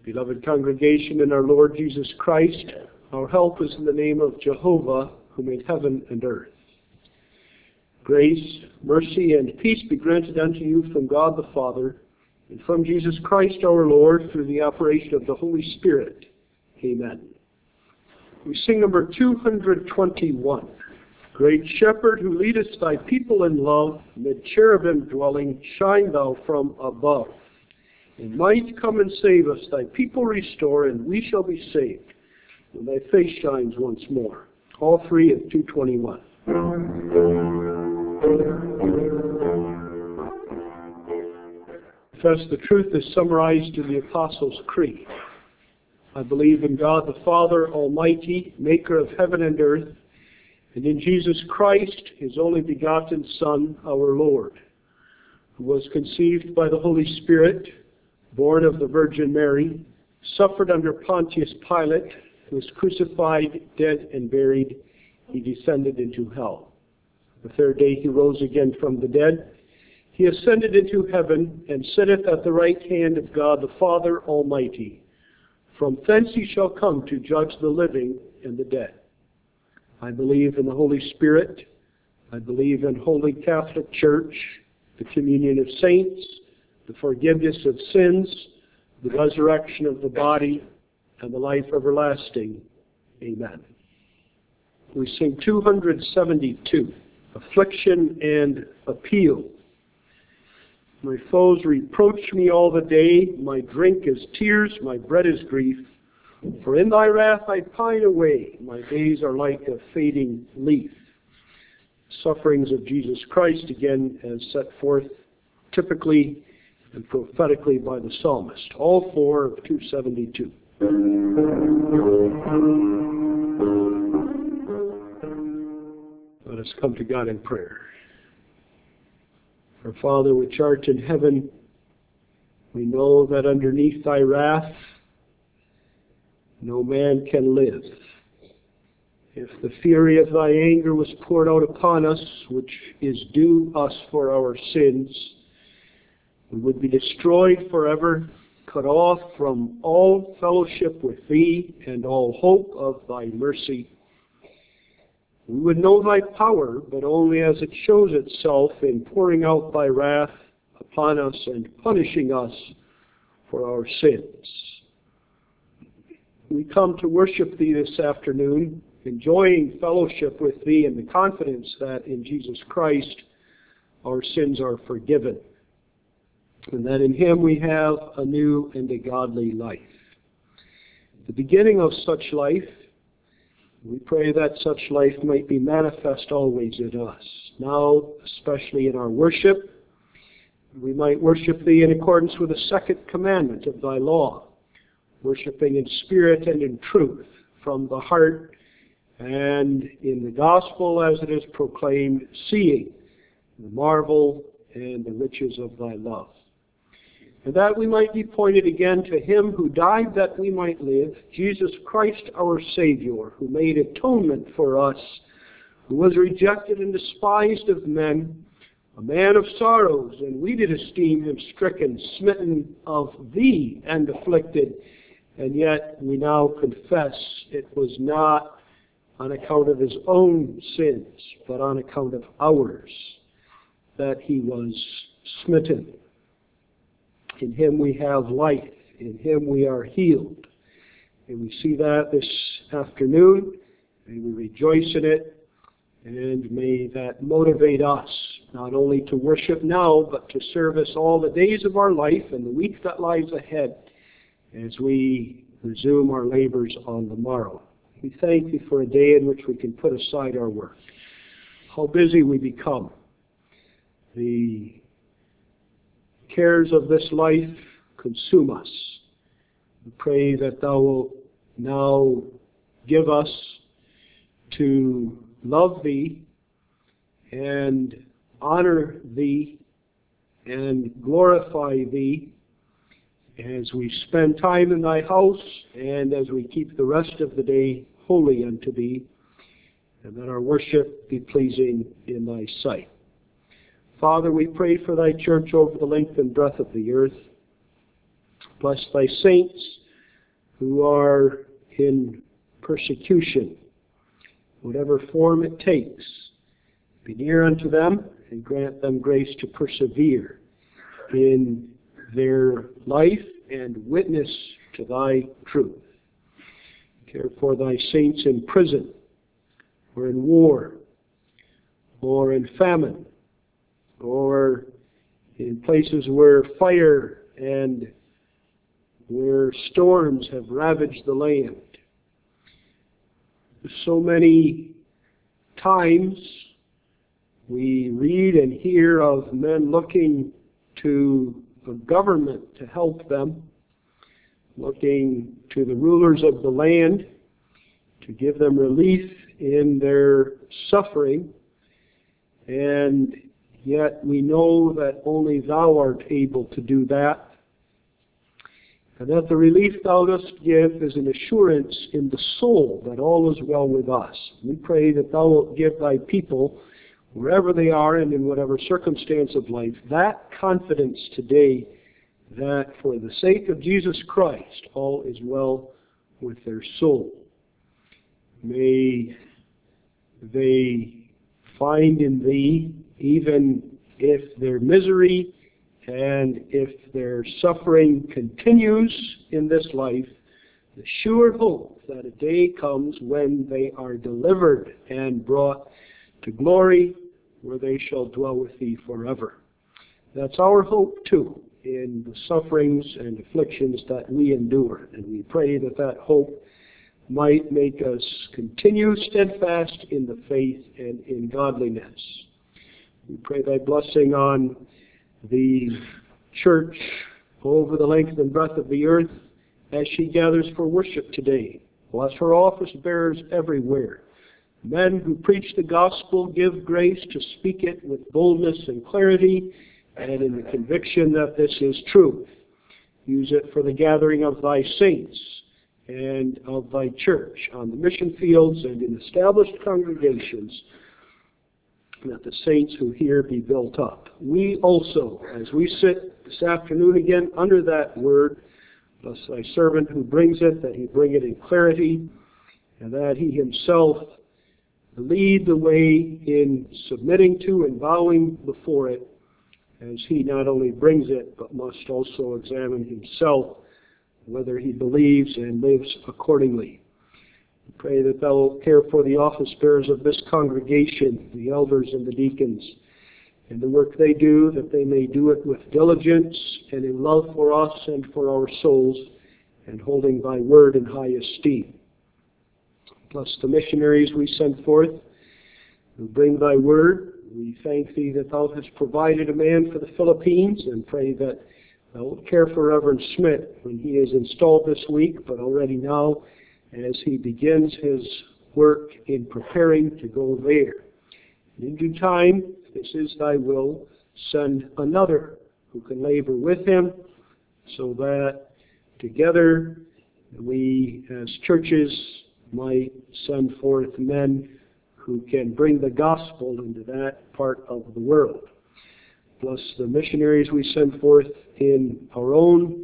Beloved congregation in our Lord Jesus Christ, our help is in the name of Jehovah, who made heaven and earth. Grace, mercy, and peace be granted unto you from God the Father, and from Jesus Christ our Lord, through the operation of the Holy Spirit. Amen. We sing number 221. Great Shepherd, who leadest thy people in love, mid cherubim dwelling, shine thou from above. In might come and save us, thy people restore, and we shall be saved when thy face shines once more. All three of 221. Confess the truth is summarized in the Apostles' Creed. I believe in God the Father Almighty, maker of heaven and earth, and in Jesus Christ, his only begotten Son, our Lord, who was conceived by the Holy Spirit, born of the Virgin Mary, suffered under Pontius Pilate, was crucified, dead, and buried. He descended into hell. The third day he rose again from the dead. He ascended into heaven, and sitteth at the right hand of God the Father Almighty. From thence he shall come to judge the living and the dead. I believe in the Holy Spirit. I believe in Holy Catholic Church, the communion of saints, the forgiveness of sins, the resurrection of the body, and the life everlasting. Amen. We sing 272, Affliction and Appeal. My foes reproach me all the day. My drink is tears, my bread is grief. For in thy wrath I pine away. My days are like a fading leaf. Sufferings of Jesus Christ, again, as set forth typically and prophetically by the psalmist. All four of 272. Let us come to God in prayer. Our Father which art in heaven, we know that underneath thy wrath no man can live. If the fury of thy anger was poured out upon us, which is due us for our sins, we would be destroyed forever, cut off from all fellowship with thee and all hope of thy mercy. We would know thy power, but only as it shows itself in pouring out thy wrath upon us and punishing us for our sins. We come to worship thee this afternoon, enjoying fellowship with thee in the confidence that in Jesus Christ our sins are forgiven, and that in him we have a new and a godly life. The beginning of such life, we pray that such life might be manifest always in us. Now, especially in our worship, we might worship thee in accordance with the second commandment of thy law, worshiping in spirit and in truth, from the heart and in the gospel as it is proclaimed, seeing the marvel and the riches of thy love. And that we might be pointed again to him who died that we might live, Jesus Christ our Savior, who made atonement for us, who was rejected and despised of men, a man of sorrows, and we did esteem him stricken, smitten of thee, and afflicted. And yet we now confess it was not on account of his own sins, but on account of ours, that he was smitten. In him we have life. In him we are healed. And we see that this afternoon. May we rejoice in it. And may that motivate us not only to worship now, but to service all the days of our life and the week that lies ahead as we resume our labors on the morrow. We thank you for a day in which we can put aside our work. How busy we become. The cares of this life consume us. We pray that thou wilt now give us to love thee and honor thee and glorify thee as we spend time in thy house and as we keep the rest of the day holy unto thee, and that our worship be pleasing in thy sight. Father, we pray for thy church over the length and breadth of the earth. Bless thy saints who are in persecution, whatever form it takes. Be near unto them and grant them grace to persevere in their life and witness to thy truth. Care for thy saints in prison, or in war, or in famine, or in places where fire and where storms have ravaged the land. So many times we read and hear of men looking to the government to help them, looking to the rulers of the land to give them relief in their suffering, and yet we know that only thou art able to do that, and that the relief thou dost give is an assurance in the soul that all is well with us. We pray that thou wilt give thy people, wherever they are and in whatever circumstance of life, that confidence today that for the sake of Jesus Christ, all is well with their soul. May they find in thee, even if their misery and if their suffering continues in this life, the sure hope that a day comes when they are delivered and brought to glory, where they shall dwell with thee forever. That's our hope too, in the sufferings and afflictions that we endure. And we pray that that hope might make us continue steadfast in the faith and in godliness. We pray thy blessing on the church over the length and breadth of the earth as she gathers for worship today. Bless her office bearers everywhere. Men who preach the gospel, give grace to speak it with boldness and clarity and in the conviction that this is truth. Use it for the gathering of thy saints and of thy church on the mission fields and in established congregations, that the saints who hear be built up. We also, as we sit this afternoon again under that word, bless thy servant who brings it, that he bring it in clarity, and that he himself lead the way in submitting to and bowing before it, as he not only brings it, but must also examine himself whether he believes and lives accordingly. We pray that thou wilt care for the office bearers of this congregation, the elders and the deacons, and the work they do, that they may do it with diligence and in love for us and for our souls, and holding thy word in high esteem. Bless the missionaries we send forth who bring thy word. We thank thee that thou hast provided a man for the Philippines, and pray that thou wilt care for Reverend Smith when he is installed this week, but already now as he begins his work in preparing to go there. And in due time, if this is thy will, send another who can labor with him, so that together we as churches might send forth men who can bring the gospel into that part of the world. Bless the missionaries we send forth in our own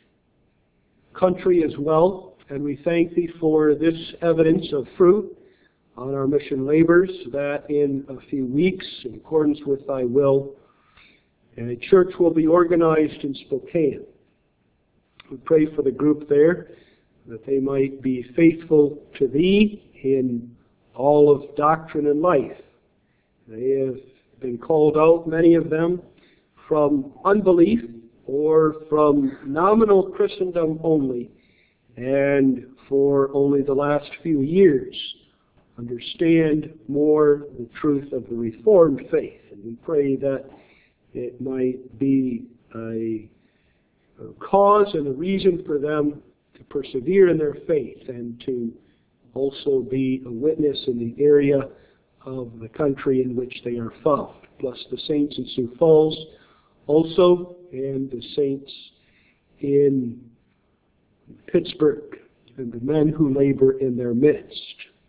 country as well, and we thank thee for this evidence of fruit on our mission labors, that in a few weeks, in accordance with thy will, a church will be organized in Spokane. We pray for the group there, that they might be faithful to thee in all of doctrine and life. They have been called out, many of them, from unbelief or from nominal Christendom only, and for only the last few years understand more the truth of the Reformed faith. And we pray that it might be a cause and a reason for them to persevere in their faith and to also be a witness in the area of the country in which they are found. Bless the saints in Sioux Falls also, and the saints in Pittsburgh, and the men who labor in their midst.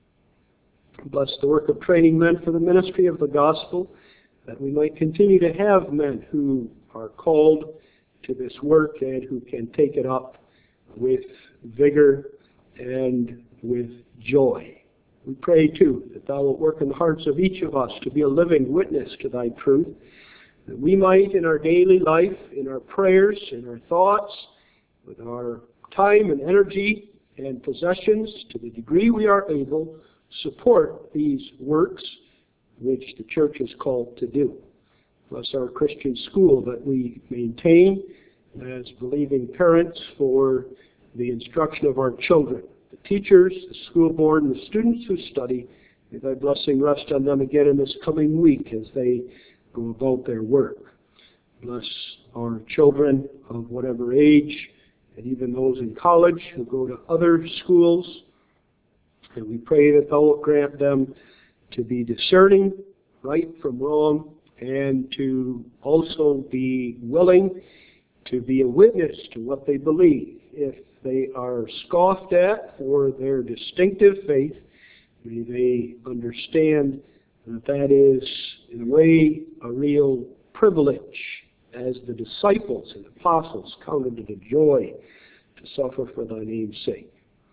Bless the work of training men for the ministry of the gospel, that we might continue to have men who are called to this work and who can take it up with vigor and with joy. We pray, too, that Thou wilt work in the hearts of each of us to be a living witness to Thy truth, that we might in our daily life, in our prayers, in our thoughts, with our time and energy and possessions, to the degree we are able, support these works which the church is called to do. Bless our Christian school that we maintain as believing parents for the instruction of our children. The teachers, the school board, and the students who study, may Thy blessing rest on them again in this coming week as they go about their work. Bless our children of whatever age, and even those in college who go to other schools. And we pray that Thou wilt grant them to be discerning right from wrong, and to also be willing to be a witness to what they believe. If they are scoffed at for their distinctive faith, may they understand that that is, in a way, a real privilege, as the disciples and apostles counted it a joy to suffer for Thy name's sake.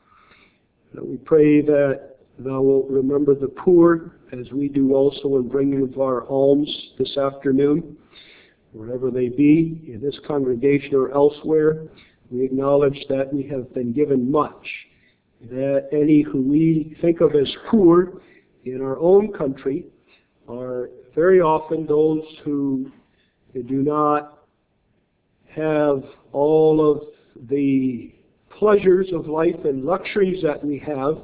And we pray that Thou wilt remember the poor, as we do also in bringing of our alms this afternoon, wherever they be, in this congregation or elsewhere. We acknowledge that we have been given much, that any who we think of as poor in our own country are very often those who do not have all of the pleasures of life and luxuries that we have,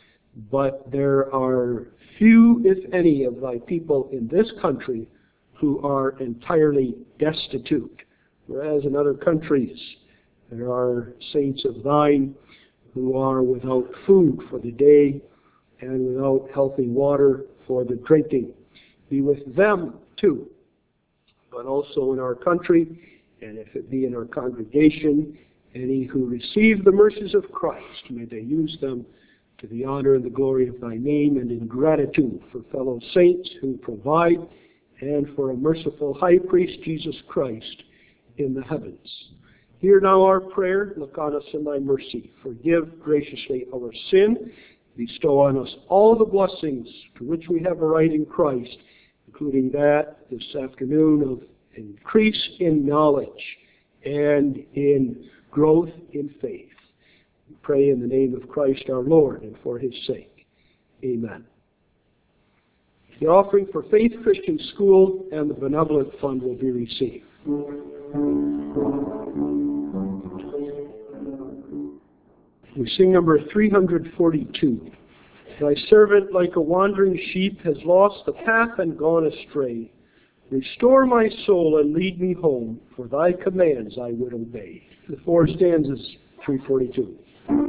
but there are few, if any, of Thy people in this country who are entirely destitute, whereas in other countries there are saints of Thine who are without food for the day and without healthy water for the drinking. Be with them too, but also in our country, and if it be in our congregation, any who receive the mercies of Christ, may they use them to the honor and the glory of Thy name, and in gratitude for fellow saints who provide, and for a merciful high priest, Jesus Christ, in the heavens. Hear now our prayer. Look on us in Thy mercy. Forgive graciously our sin. Bestow on us all the blessings to which we have a right in Christ, including that this afternoon of increase in knowledge and in growth in faith. We pray in the name of Christ our Lord and for His sake. Amen. The offering for Faith Christian School and the Benevolent Fund will be received. We sing number 342. Thy servant, like a wandering sheep, has lost the path and gone astray. Restore my soul and lead me home, for Thy commands I would obey. The four stanzas, 342.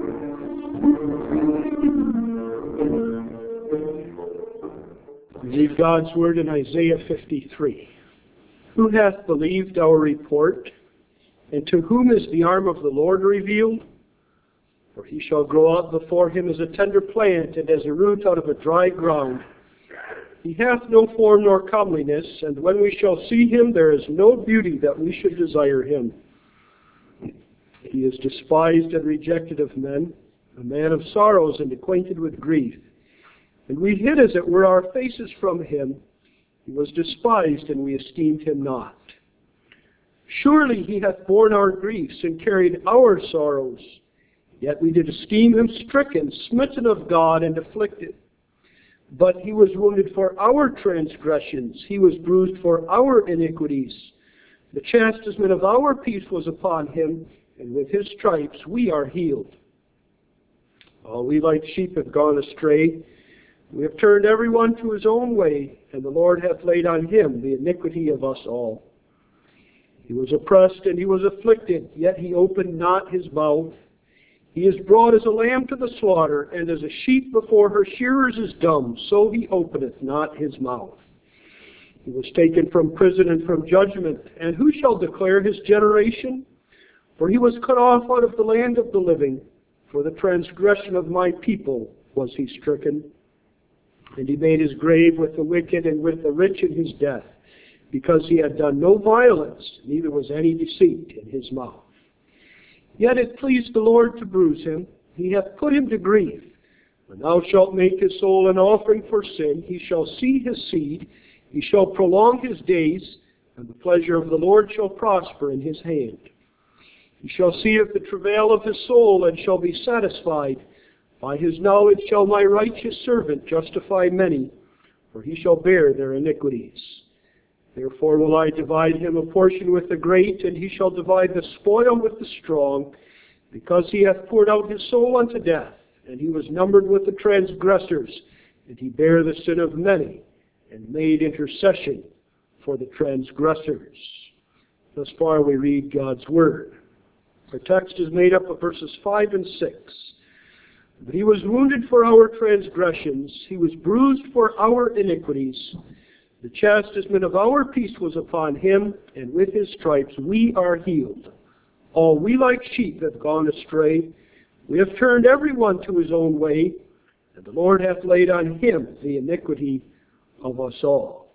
We read God's word in Isaiah 53. Who hath believed our report? And to whom is the arm of the Lord revealed? For he shall grow up before him as a tender plant, and as a root out of a dry ground. He hath no form nor comeliness, and when we shall see him, there is no beauty that we should desire him. He is despised and rejected of men, a man of sorrows and acquainted with grief. And we hid, as it were, our faces from him. He was despised, and we esteemed him not. Surely he hath borne our griefs and carried our sorrows. Yet we did esteem him stricken, smitten of God, and afflicted. But he was wounded for our transgressions. He was bruised for our iniquities. The chastisement of our peace was upon him, and with his stripes we are healed. All we like sheep have gone astray. We have turned everyone to his own way, and the Lord hath laid on him the iniquity of us all. He was oppressed and he was afflicted, yet he opened not his mouth. He is brought as a lamb to the slaughter, and as a sheep before her shearers is dumb, so he openeth not his mouth. He was taken from prison and from judgment, and who shall declare his generation? For he was cut off out of the land of the living. For the transgression of my people was he stricken. And he made his grave with the wicked and with the rich in his death, because he had done no violence, neither was any deceit in his mouth. Yet it pleased the Lord to bruise him. He hath put him to grief. When thou shalt make his soul an offering for sin, he shall see his seed, he shall prolong his days, and the pleasure of the Lord shall prosper in his hand. He shall see of the travail of his soul, and shall be satisfied. By his knowledge shall my righteous servant justify many, for he shall bear their iniquities. Therefore will I divide him a portion with the great, and he shall divide the spoil with the strong, because he hath poured out his soul unto death, and he was numbered with the transgressors, and he bare the sin of many, and made intercession for the transgressors. Thus far we read God's Word. Our text is made up of verses 5 and 6. But he was wounded for our transgressions, he was bruised for our iniquities. The chastisement of our peace was upon him, and with his stripes we are healed. All we like sheep have gone astray. We have turned every one to his own way, and the Lord hath laid on him the iniquity of us all.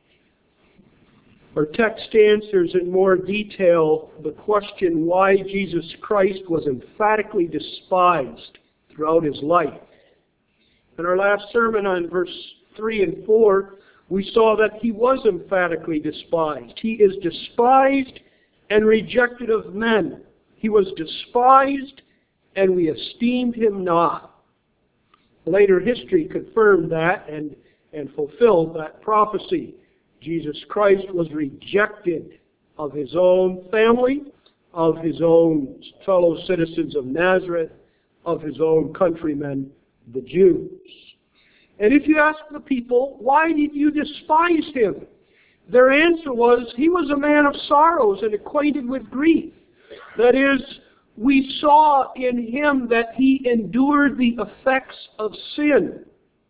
Our text answers in more detail the question why Jesus Christ was emphatically despised throughout his life. In our last sermon on verse 3 and 4, we saw that he was emphatically despised. He is despised and rejected of men. He was despised, and we esteemed him not. Later history confirmed that and fulfilled that prophecy. Jesus Christ was rejected of his own family, of his own fellow citizens of Nazareth, of his own countrymen, the Jews. And if you ask the people, why did you despise him? Their answer was, he was a man of sorrows and acquainted with grief. That is, we saw in him that he endured the effects of sin.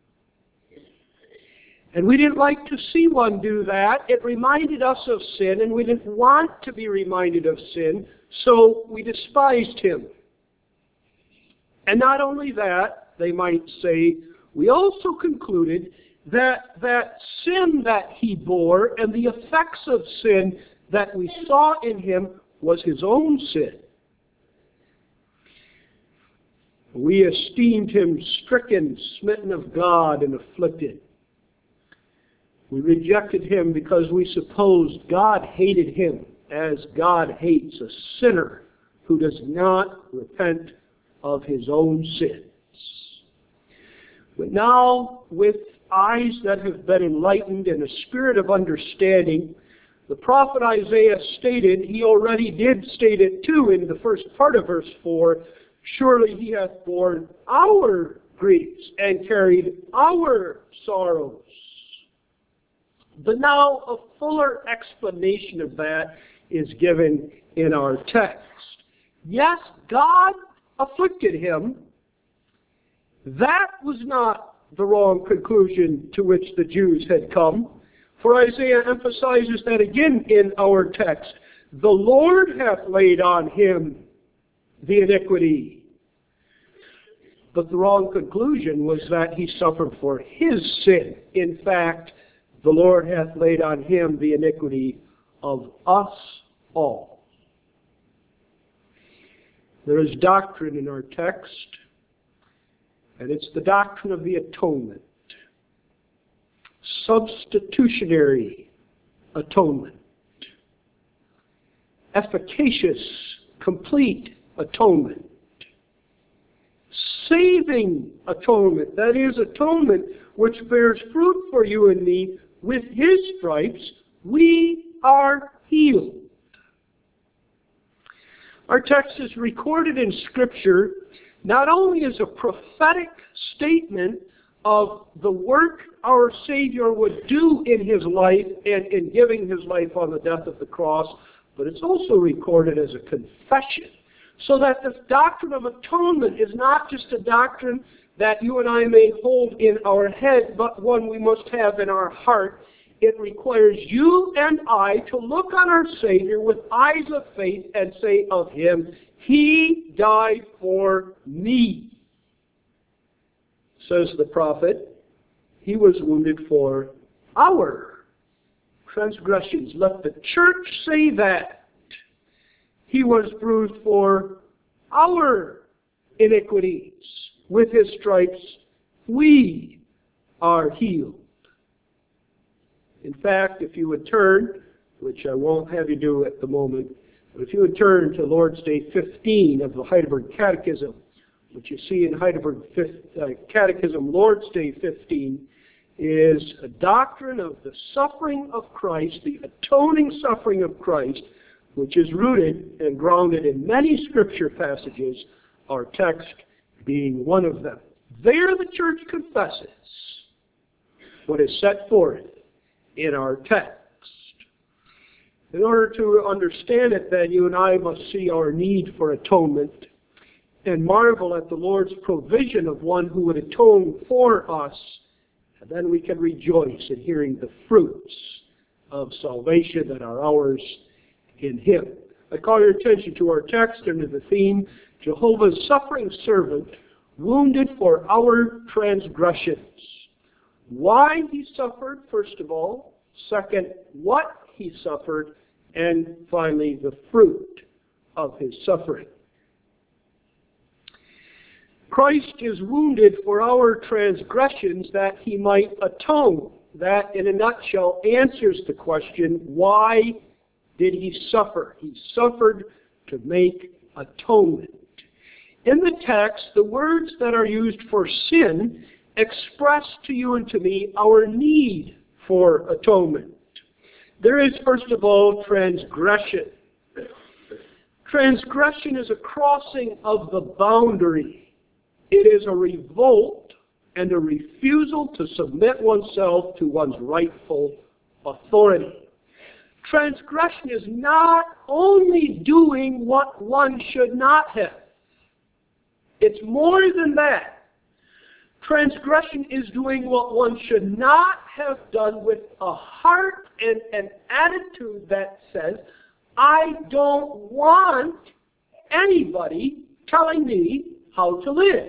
And we didn't like to see one do that. It reminded us of sin, and we didn't want to be reminded of sin, so we despised him. And not only that, they might say, we also concluded that sin that he bore and the effects of sin that we saw in him was his own sin. We esteemed him stricken, smitten of God, and afflicted. We rejected him because we supposed God hated him as God hates a sinner who does not repent of his own sins. But now, with eyes that have been enlightened and a spirit of understanding, the prophet Isaiah stated, he already did state it too in the first part of verse 4, surely he hath borne our griefs and carried our sorrows. But now a fuller explanation of that is given in our text. Yes, God afflicted him. That was not the wrong conclusion to which the Jews had come. For Isaiah emphasizes that again in our text. The Lord hath laid on him the iniquity. But the wrong conclusion was that he suffered for his sin. In fact, the Lord hath laid on him the iniquity of us all. There is doctrine in our text, and it's the doctrine of the atonement. Substitutionary atonement. Efficacious, complete atonement. Saving atonement. That is, atonement which bears fruit for you and me. With his stripes we are healed. Our text is recorded in Scripture not only as a prophetic statement of the work our Savior would do in his life and in giving his life on the death of the cross, but it's also recorded as a confession. So that this doctrine of atonement is not just a doctrine that you and I may hold in our head, but one we must have in our heart. It requires you and I to look on our Savior with eyes of faith and say of him, he died for me. Says the prophet, he was wounded for our transgressions. Let the church say that. He was bruised for our iniquities. With his stripes, we are healed. In fact, if you would turn, which I won't have you do at the moment, but if you would turn to Lord's Day 15 of the Heidelberg Catechism, which you see in Heidelberg Catechism, Lord's Day 15 is a doctrine of the suffering of Christ, the atoning suffering of Christ, which is rooted and grounded in many scripture passages, our text being one of them. There the church confesses what is set forth in our text. In order to understand it, then, you and I must see our need for atonement and marvel at the Lord's provision of one who would atone for us, and then we can rejoice in hearing the fruits of salvation that are ours in Him. I call your attention to our text under the theme, Jehovah's suffering servant, wounded for our transgressions. Why He suffered, first of all. Second, what He suffered. And finally, the fruit of His suffering. Christ is wounded for our transgressions that He might atone. That, in a nutshell, answers the question, why did He suffer? He suffered to make atonement. In the text, the words that are used for sin express to you and to me our need for atonement. There is, first of all, transgression. Transgression is a crossing of the boundary. It is a revolt and a refusal to submit oneself to one's rightful authority. Transgression is not only doing what one should not have. It's more than that. Transgression is doing what one should not have done with a heart and an attitude that says, I don't want anybody telling me how to live.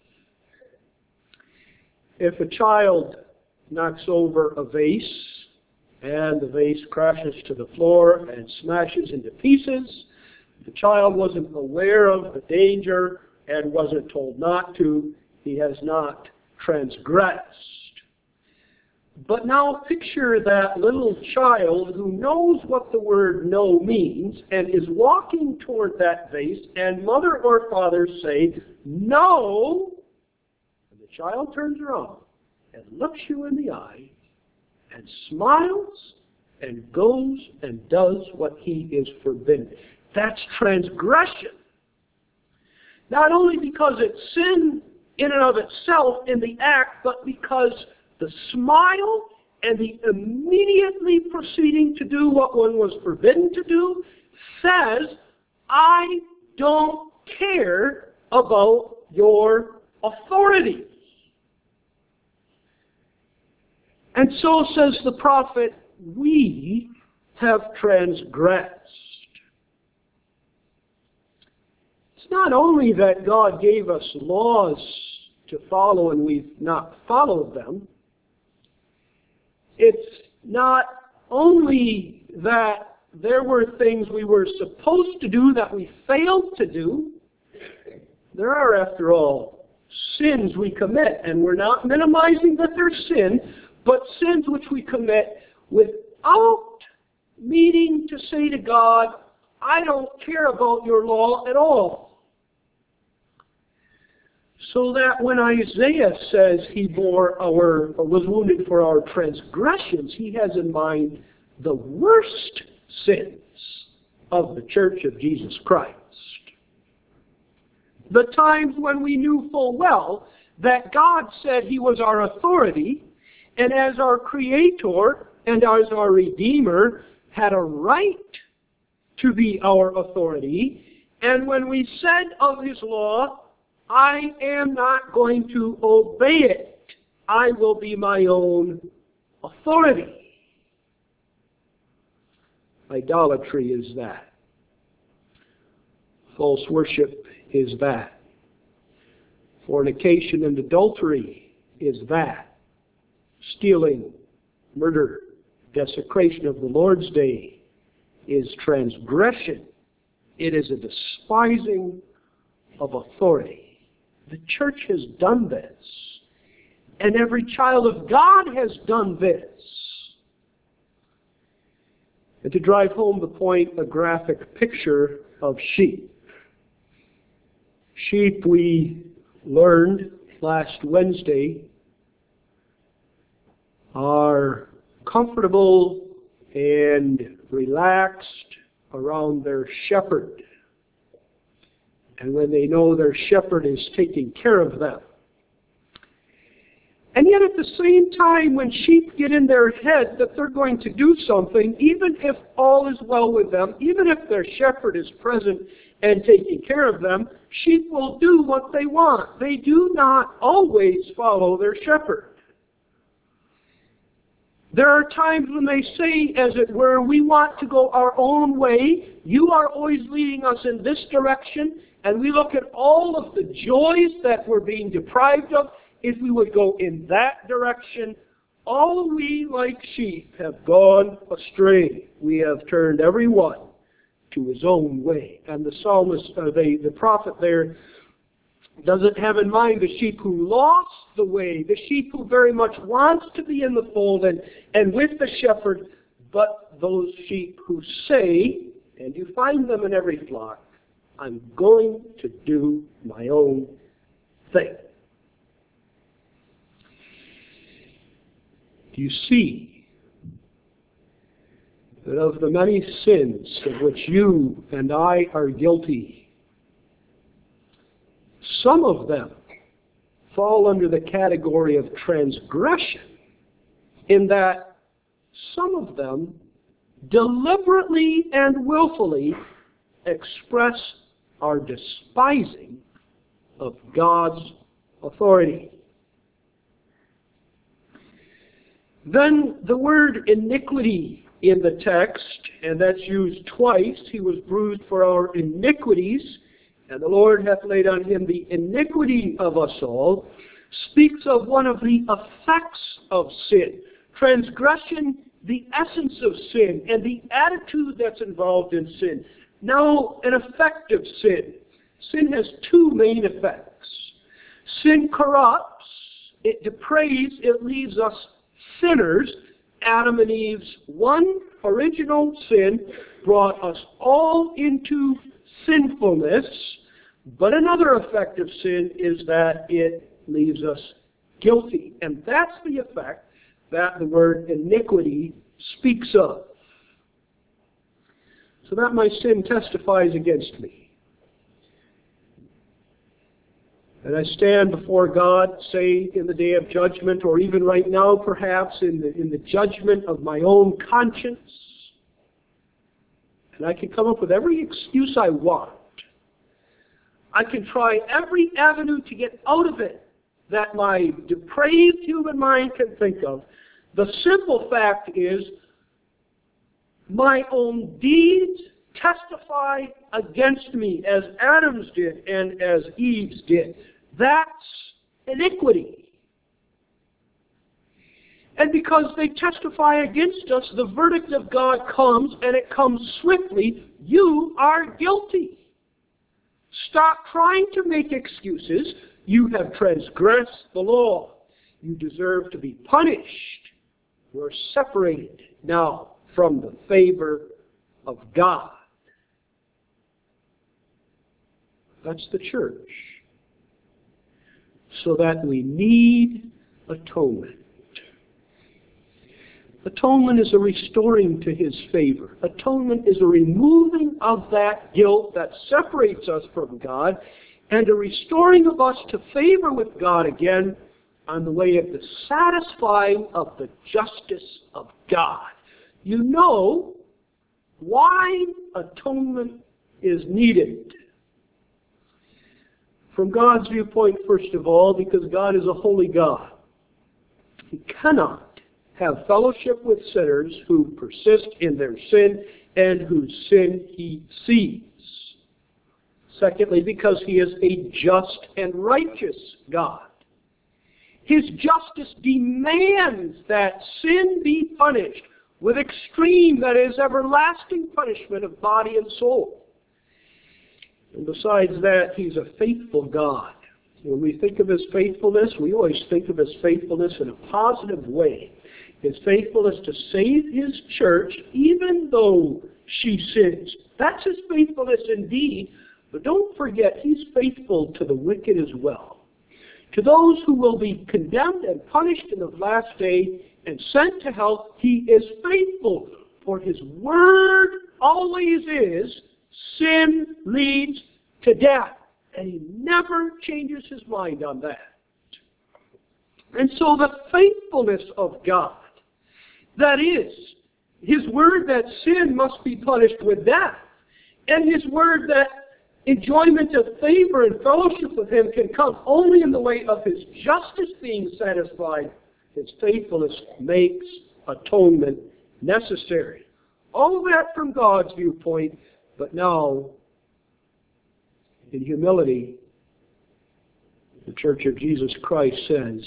If a child knocks over a vase and the vase crashes to the floor and smashes into pieces, the child wasn't aware of the danger and wasn't told not to, he has not transgressed. But now picture that little child who knows what the word no means and is walking toward that vase, and mother or father say, no, and the child turns around and looks you in the eye and smiles and goes and does what he is forbidden. That's transgression. Not only because it's sin in and of itself in the act, but because the smile and the immediately proceeding to do what one was forbidden to do says, I don't care about your authority. And so says the prophet, we have transgressed. It's not only that God gave us laws to follow and we've not followed them. It's not only that there were things we were supposed to do that we failed to do. There are, after all, sins we commit, and we're not minimizing that they're sin, but sins which we commit without meaning to say to God, I don't care about your law at all. So that when Isaiah says he was wounded for our transgressions, he has in mind the worst sins of the Church of Jesus Christ. The times when we knew full well that God said He was our authority, and as our Creator and as our Redeemer had a right to be our authority, and when we said of His law, I am not going to obey it. I will be my own authority. Idolatry is that. False worship is that. Fornication and adultery is that. Stealing, murder, desecration of the Lord's Day is transgression. It is a despising of authority. The church has done this. And every child of God has done this. And to drive home the point, a graphic picture of sheep. Sheep, we learned last Wednesday, are comfortable and relaxed around their shepherd. And when they know their shepherd is taking care of them. And yet at the same time, when sheep get in their head that they're going to do something, even if all is well with them, even if their shepherd is present and taking care of them, sheep will do what they want. They do not always follow their shepherd. There are times when they say, as it were, we want to go our own way. You are always leading us in this direction. And we look at all of the joys that we're being deprived of. If we would go in that direction, all we like sheep have gone astray. We have turned every one to his own way. And the psalmist, the prophet there, doesn't have in mind the sheep who lost the way, the sheep who very much wants to be in the fold and with the shepherd, but those sheep who say, and you find them in every flock, I'm going to do my own thing. Do you see that of the many sins of which you and I are guilty, some of them fall under the category of transgression, in that some of them deliberately and willfully express our despising of God's authority. Then the word iniquity in the text, and that's used twice. He was bruised for our iniquities, and the Lord hath laid on him the iniquity of us all, speaks of one of the effects of sin. Transgression, the essence of sin, and the attitude that's involved in sin. Now, an effect of sin. Sin has two main effects. Sin corrupts, it depraves, it leaves us sinners. Adam and Eve's one original sin brought us all into sinfulness. But another effect of sin is that it leaves us guilty. And that's the effect that the word iniquity speaks of. So that my sin testifies against me. And I stand before God, say in the day of judgment, or even right now perhaps in the judgment of my own conscience. And I can come up with every excuse I want. I can try every avenue to get out of it that my depraved human mind can think of. The simple fact is, my own deeds testify against me, as Adam's did and as Eve's did. That's iniquity. And because they testify against us, the verdict of God comes, and it comes swiftly. You are guilty. Stop trying to make excuses. You have transgressed the law. You deserve to be punished. You're separated now from the favor of God. That's the church. So that we need atonement. Atonement is a restoring to his favor. Atonement is a removing of that guilt that separates us from God and a restoring of us to favor with God again on the way of the satisfying of the justice of God. You know why atonement is needed. From God's viewpoint, first of all, because God is a holy God. He cannot have fellowship with sinners who persist in their sin and whose sin he sees. Secondly, because he is a just and righteous God. His justice demands that sin be punished with extreme, that is, everlasting punishment of body and soul. And besides that, He's a faithful God. When we think of His faithfulness, we always think of His faithfulness in a positive way. His faithfulness to save His church, even though she sins. That's His faithfulness indeed. But don't forget, He's faithful to the wicked as well. To those who will be condemned and punished in the last day and sent to hell, He is faithful. For His word always is, sin leads to death. And He never changes His mind on that. And so the faithfulness of God, that is, His word that sin must be punished with death, and His word that enjoyment of favor and fellowship with Him can come only in the way of His justice being satisfied, His faithfulness makes atonement necessary. All that from God's viewpoint, but now, in humility, the Church of Jesus Christ says,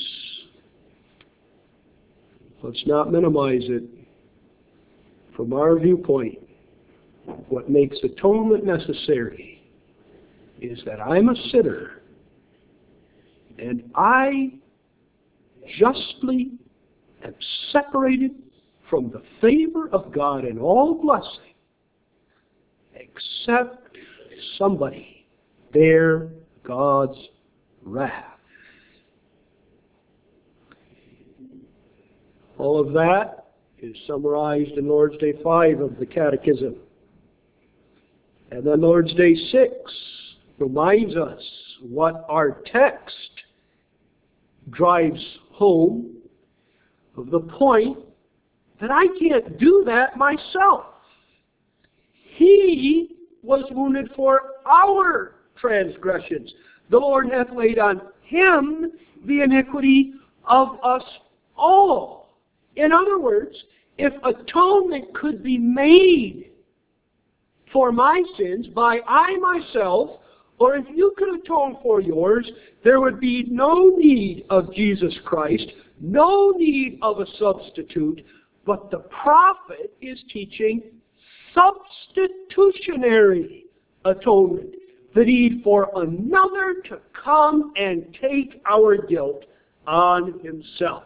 let's not minimize it. From our viewpoint, what makes atonement necessary is that I'm a sinner, and I justly am separated from the favor of God and all blessing, except somebody bear God's wrath. All of that is summarized in Lord's Day 5 of the Catechism. And then Lord's Day 6 reminds us what our text drives home of the point that I can't do that myself. He was wounded for our transgressions. The Lord hath laid on Him the iniquity of us all. In other words, if atonement could be made for my sins by I myself, or if you could atone for yours, there would be no need of Jesus Christ, no need of a substitute, but the prophet is teaching substitutionary atonement. The need for another to come and take our guilt on Himself.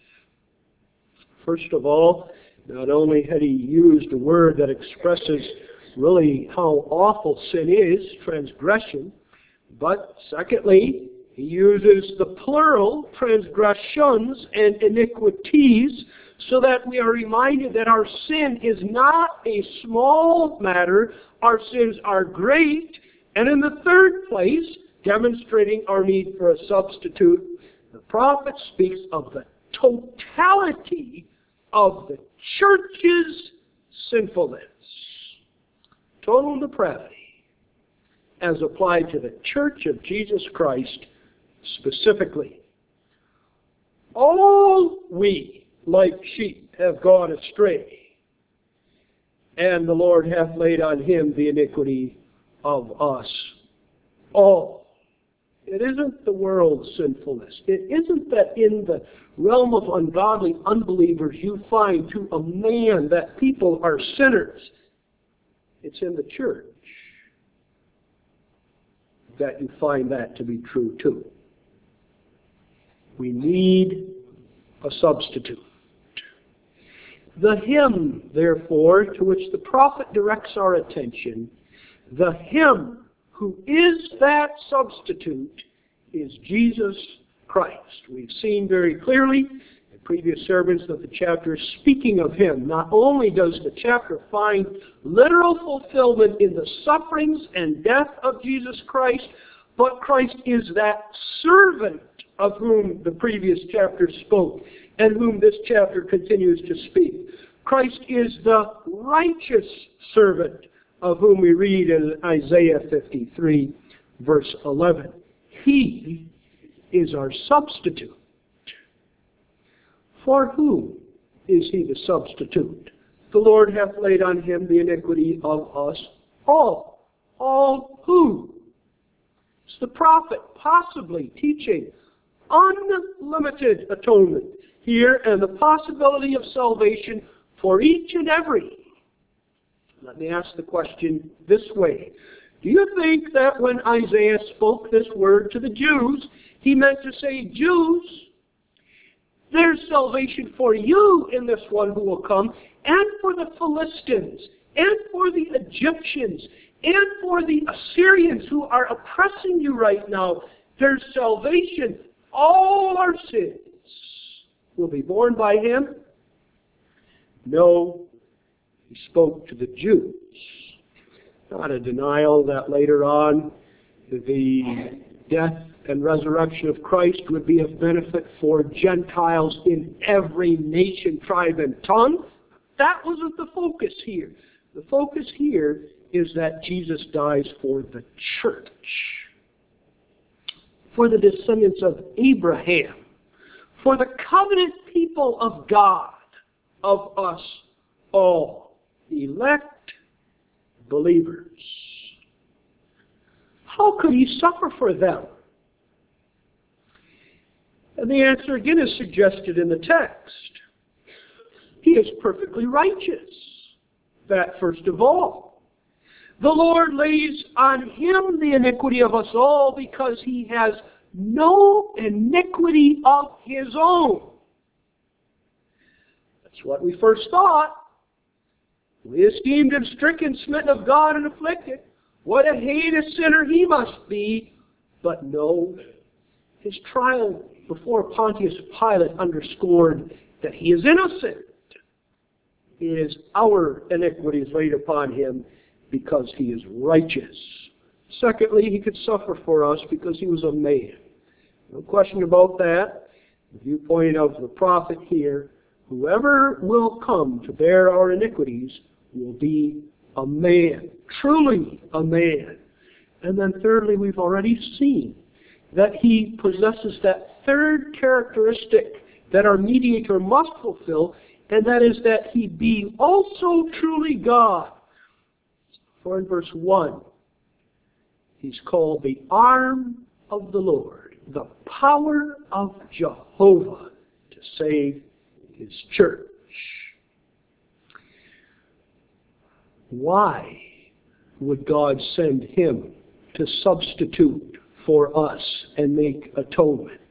First of all, not only had He used a word that expresses really how awful sin is, transgression, but secondly, He uses the plural, transgressions and iniquities, so that we are reminded that our sin is not a small matter, our sins are great. And in the third place, demonstrating our need for a substitute, the prophet speaks of the totality of the church's sinfulness, total depravity, as applied to the Church of Jesus Christ specifically. All we, like sheep, have gone astray, and the Lord hath laid on Him the iniquity of us all. It isn't the world's sinfulness. It isn't that in the realm of ungodly unbelievers you find to a man that people are sinners. It's in the church that you find that to be true too. We need a substitute. The hymn, therefore, to which the prophet directs our attention, the hymn who is that substitute is Jesus Christ. We've seen very clearly in previous sermons that the chapter is speaking of Him. Not only does the chapter find literal fulfillment in the sufferings and death of Jesus Christ, but Christ is that servant of whom the previous chapter spoke and whom this chapter continues to speak. Christ is the righteous servant of whom we read in Isaiah 53, verse 11. He is our substitute. For whom is He the substitute? The Lord hath laid on Him the iniquity of us all. All who? It's the prophet possibly teaching unlimited atonement here and the possibility of salvation for each and every. Let me ask the question this way. Do you think that when Isaiah spoke this word to the Jews, he meant to say, Jews, there's salvation for you in this one who will come, and for the Philistines, and for the Egyptians, and for the Assyrians who are oppressing you right now. There's salvation. All our sins will be borne by him. No, he spoke to the Jews. Not a denial that later on the death and resurrection of Christ would be of benefit for Gentiles in every nation, tribe, and tongue. That wasn't the focus here. The focus here is that Jesus dies for the church, for the descendants of Abraham, for the covenant people of God, of us all, elect believers. How could he suffer for them? And the answer again is suggested in the text. He is perfectly righteous. That first of all. The Lord lays on him the iniquity of us all because he has no iniquity of his own. That's what we first thought. We esteemed him stricken, smitten of God, and afflicted. What a heinous sinner he must be. But no, his trial before Pontius Pilate underscored that he is innocent. It is our iniquities laid upon him because he is righteous. Secondly, he could suffer for us because he was a man. No question about that. The viewpoint of the prophet here, whoever will come to bear our iniquities will be a man, truly a man. And then thirdly, we've already seen that he possesses that third characteristic that our mediator must fulfill, and that is that he be also truly God. For in verse 1, he's called the arm of the Lord, the power of Jehovah to save his church. Why would God send him to substitute for us and make atonement?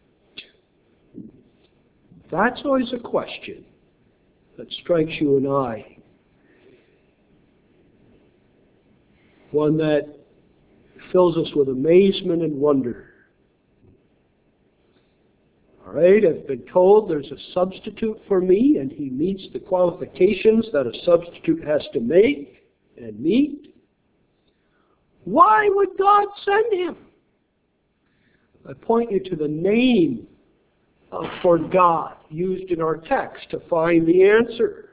That's always a question that strikes you and I. One that fills us with amazement and wonder. All right, I've been told there's a substitute for me, and he meets the qualifications that a substitute has to make and meet. Why would God send him? I point you to the name for God used in our text to find the answer.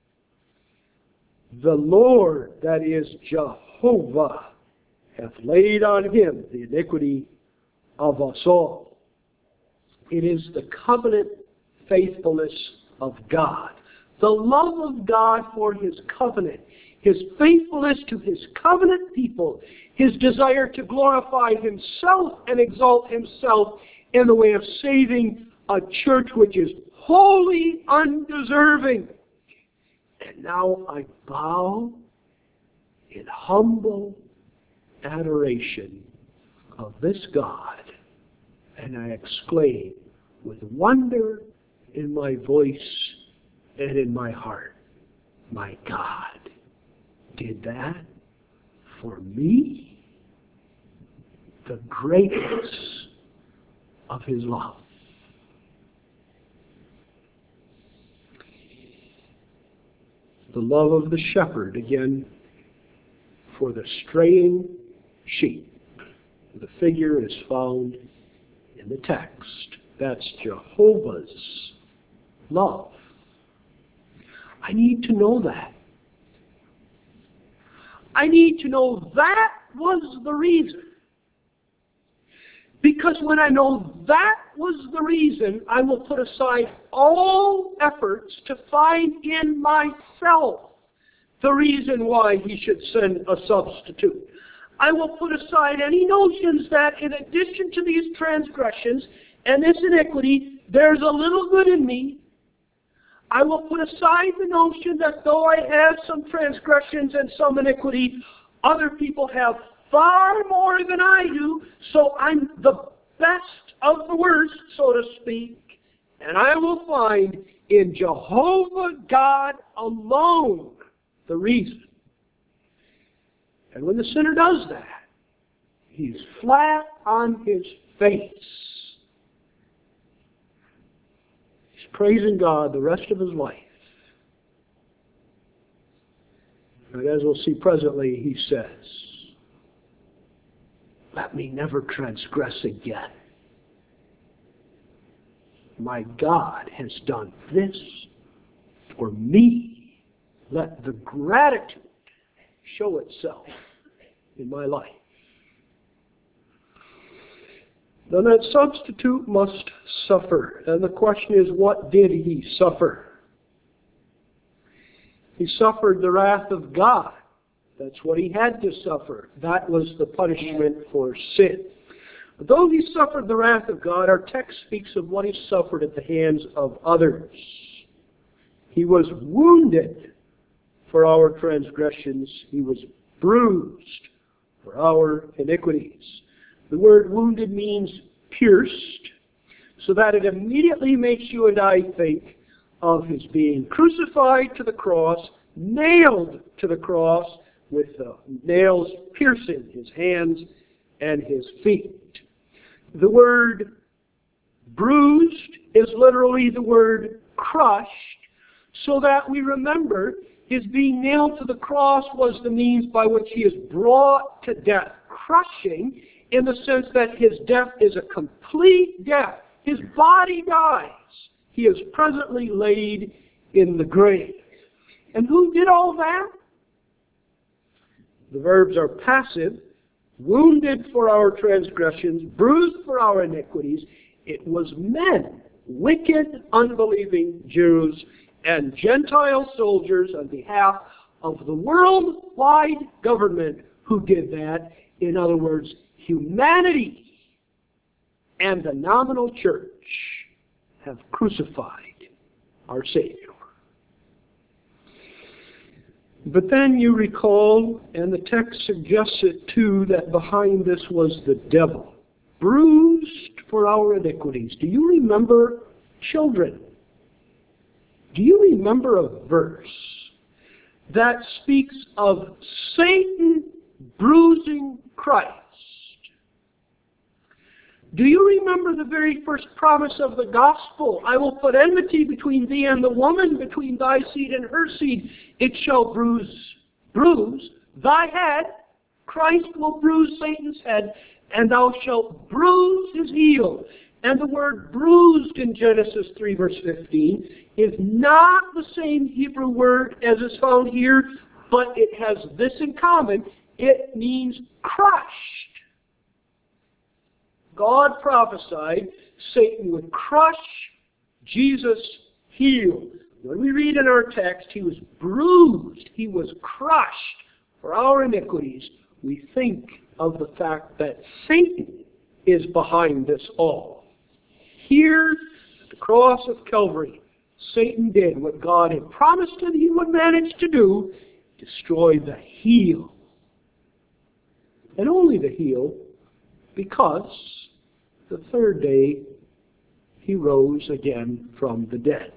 The Lord, that is Jehovah, hath laid on him the iniquity of us all. It is the covenant faithfulness of God, the love of God for his covenant, his faithfulness to his covenant people, his desire to glorify himself and exalt himself in the way of saving a church which is wholly undeserving. And now I bow in humble adoration of this God, and I exclaim with wonder in my voice and in my heart, my God did that for me? The greatness of his love. The love of the shepherd, again, for the straying sheep. The figure is found in the text. That's Jehovah's love. I need to know that. I need to know that was the reason. Because when I know that was the reason, I will put aside all efforts to find in myself the reason why he should send a substitute. I will put aside any notions that in addition to these transgressions and this iniquity, there's a little good in me. I will put aside the notion that though I have some transgressions and some iniquity, other people have far more than I do, so I'm the best of the worst, so to speak. And I will find in Jehovah God alone the reason. And when the sinner does that, he's flat on his face. He's praising God the rest of his life. And as we'll see presently, he says, let me never transgress again. My God has done this for me. Let the gratitude show itself in my life. Then that substitute must suffer. And the question is, what did he suffer? He suffered the wrath of God. That's what he had to suffer. That was the punishment for sin. But though he suffered the wrath of God, our text speaks of what he suffered at the hands of others. He was wounded for our transgressions. He was bruised for our iniquities. The word wounded means pierced, so that it immediately makes you and I think of his being crucified to the cross, nailed to the cross, with the nails piercing his hands and his feet. The word bruised is literally the word crushed, so that we remember his being nailed to the cross was the means by which he is brought to death. Crushing in the sense that his death is a complete death. His body dies. He is presently laid in the grave. And who did all that? The verbs are passive. Wounded for our transgressions, bruised for our iniquities. It was men, wicked, unbelieving Jews, and Gentile soldiers on behalf of the worldwide government who did that. In other words, humanity and the nominal church have crucified our Savior. But then you recall, and the text suggests it too, that behind this was the devil, bruised for our iniquities. Do you remember, children? Do you remember a verse that speaks of Satan bruising Christ? Do you remember the very first promise of the gospel? I will put enmity between thee and the woman, between thy seed and her seed. It shall bruise thy head. Christ will bruise Satan's head, and thou shalt bruise his heel. And the word bruised in Genesis 3 verse 15 is not the same Hebrew word as is found here, but it has this in common. It means crushed. God prophesied Satan would crush Jesus' heel. When we read in our text, he was bruised, he was crushed for our iniquities. We think of the fact that Satan is behind this all. Here, at the cross of Calvary, Satan did what God had promised him he would manage to do, destroy the heel. And only the heel, because the third day he rose again from the dead.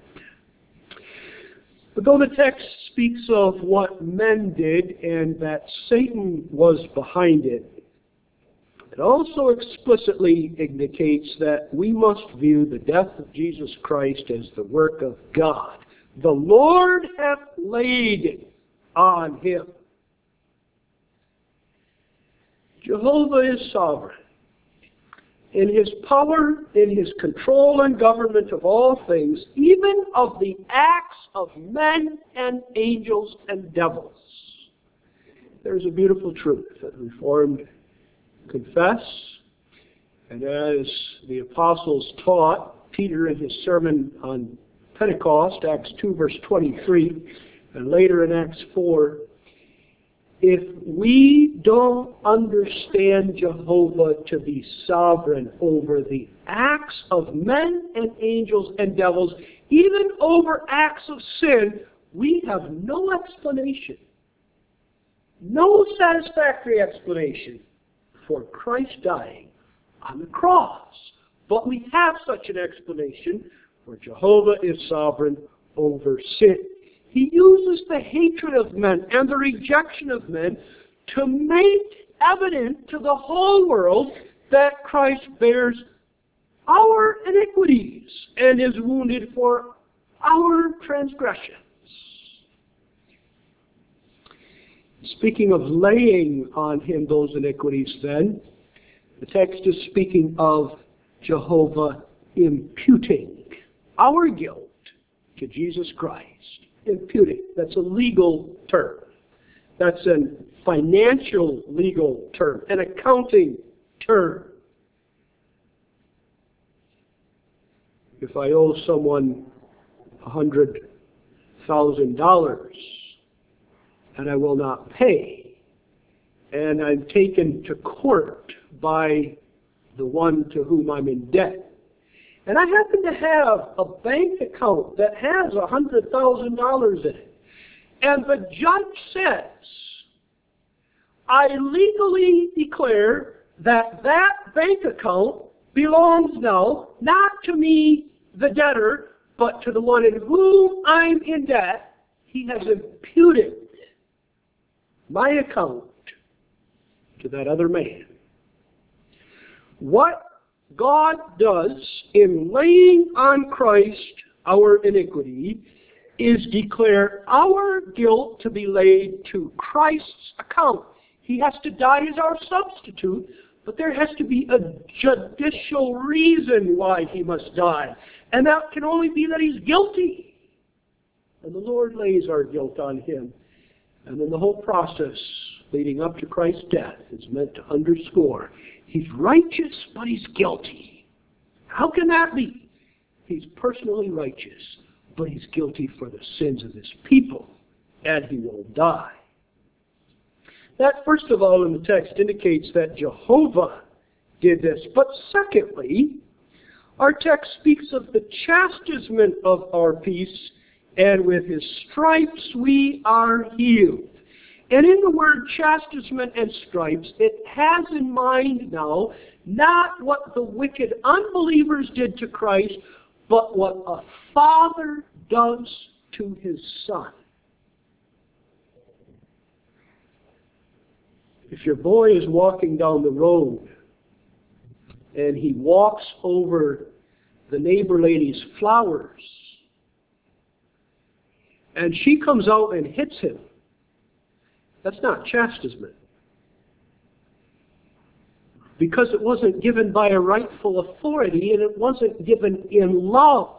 But though the text speaks of what men did and that Satan was behind it, it also explicitly indicates that we must view the death of Jesus Christ as the work of God. The Lord hath laid on him. Jehovah is sovereign. In his power, in his control and government of all things, even of the acts of men and angels and devils. There's a beautiful truth that Reformed confess, and as the apostles taught, Peter in his sermon on Pentecost, Acts 2 verse 23, and later in Acts 4, if we don't understand Jehovah to be sovereign over the acts of men and angels and devils, even over acts of sin, we have no explanation no satisfactory explanation for Christ dying on the cross. But we have such an explanation, for Jehovah is sovereign over sin. He uses the hatred of men and the rejection of men to make evident to the whole world that Christ bears our iniquities and is wounded for our transgressions. Speaking of laying on him those iniquities then, the text is speaking of Jehovah imputing our guilt to Jesus Christ. Imputing, that's a legal term. That's a financial legal term, an accounting term. If I owe someone $100,000 and I will not pay, and I'm taken to court by the one to whom I'm in debt, and I happen to have a bank account that has $100,000 in it, and the judge says, I legally declare that that bank account belongs now not to me, the debtor, but to the one in whom I'm in debt. He has imputed my account to that other man. What God does in laying on Christ our iniquity is declare our guilt to be laid to Christ's account. He has to die as our substitute, but there has to be a judicial reason why he must die. And that can only be that he's guilty. And the Lord lays our guilt on him. And then the whole process leading up to Christ's death is meant to underscore he's righteous, but he's guilty. How can that be? He's personally righteous, but he's guilty for the sins of his people, and he will die. That, first of all, in the text indicates that Jehovah did this. But secondly, our text speaks of the chastisement of our peace, and with his stripes we are healed. And in the word chastisement and stripes, it has in mind now not what the wicked unbelievers did to Christ, but what a father does to his son. If your boy is walking down the road and he walks over the neighbor lady's flowers and she comes out and hits him, that's not chastisement. Because it wasn't given by a rightful authority and it wasn't given in love.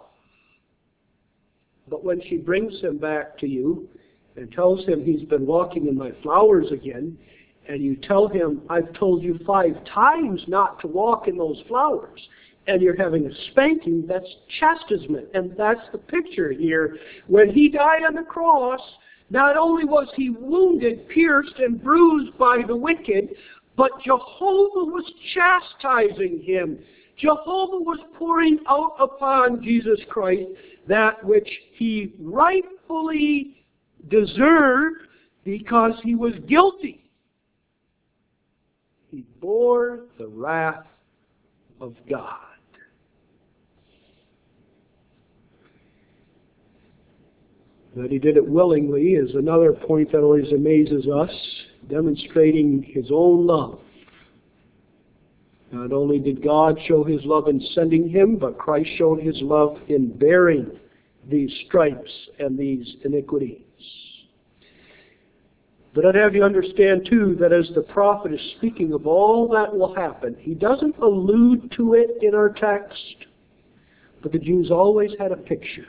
But when she brings him back to you and tells him he's been walking in my flowers again, and you tell him, I've told you 5 times not to walk in those flowers, and you're having a spanking, that's chastisement. And that's the picture here. When he died on the cross, not only was he wounded, pierced, and bruised by the wicked, but Jehovah was chastising him. Jehovah was pouring out upon Jesus Christ that which he rightfully deserved because he was guilty. He bore the wrath of God. That he did it willingly is another point that always amazes us, demonstrating his own love. Not only did God show his love in sending him, but Christ showed his love in bearing these stripes and these iniquities. But I'd have you understand, too, that as the prophet is speaking of all that will happen, he doesn't allude to it in our text, but the Jews always had a picture.